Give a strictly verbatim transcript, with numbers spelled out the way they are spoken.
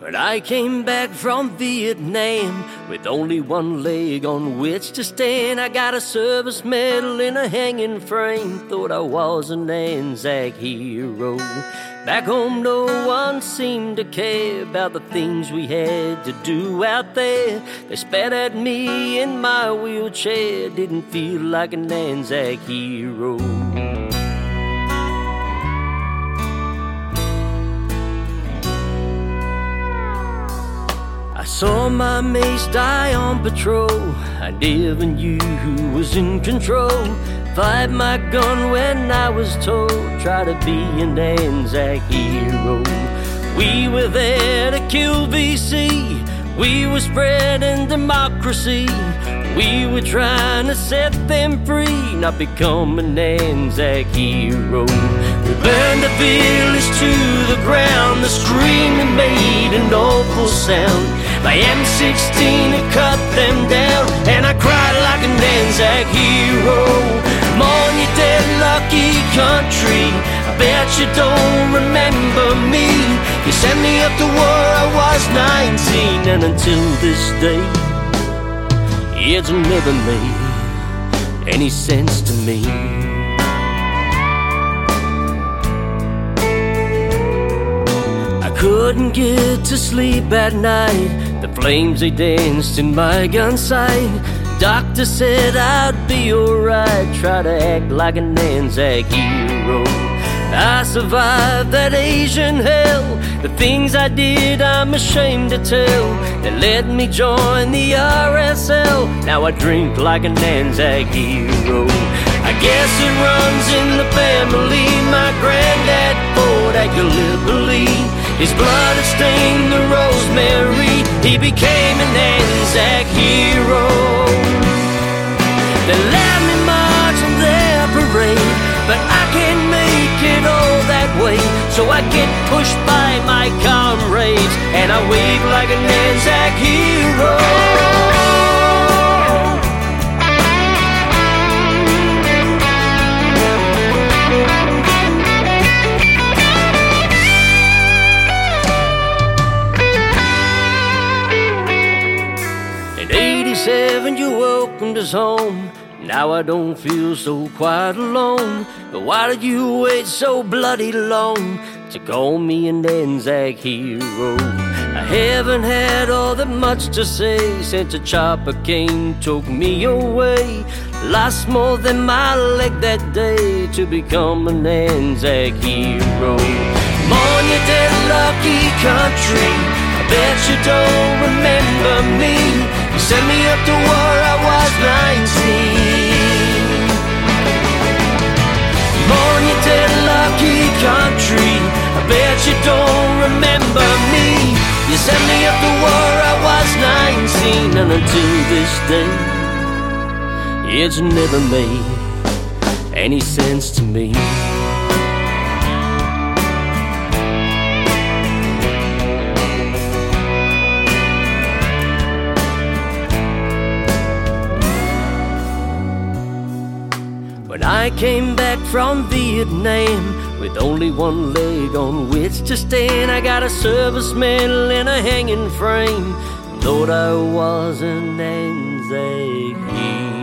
When I came back from Vietnam with only one leg on which to stand, I got a service medal in a hanging frame. Thought I was an Anzac hero. Back home no one seemed to care about the things we had to do out there. They spat at me in my wheelchair, didn't feel like an Anzac hero. I saw my mates die on patrol. I never knew who was in control. Fired my gun when I was told, try to be an Anzac hero. We were there to kill V C. We were spreading democracy. We were trying to set them free, not become an Anzac hero. We burned the village to the ground. The screaming made an awful sound. My M sixteen had cut them down, and I cried like an Anzac hero. Mourn your dead lucky country, I bet you don't remember me. You sent me up to war, I was nineteen, and until this day it's never made any sense to me. I couldn't get to sleep at night. The flames, they danced in my gun sight. Doctor said I'd be alright. Try to act like an Anzac hero. I survived that Asian hell. The things I did I'm ashamed to tell. They let me join the R S L. Now I drink like an Anzac hero. I guess it runs in the family. My granddad fought at Gallipoli. His blood had stained the rosemary. He became an Anzac hero. They let me march in their parade, but I can't make it all that way. So I get pushed by my comrades, and I wave like an Anzac hero. In eighty-seven you welcomed us home. Now I don't feel so quite alone. But why did you wait so bloody long to call me an Anzac hero? I haven't had all that much to say since a chopper came, took me away. Lost more than my leg that day to become an Anzac hero. Mourn your dead lucky country, I bet you don't remember me. You sent me up to war, I was nineteen. Mourn your dead lucky country, I bet you don't remember me. You sent me up to war, I was nineteen, and until this day it's never made any sense to me. When I came back from Vietnam with only one leg on which to stand, I got a service medal in a hanging frame. Thought I was an Anzac hero.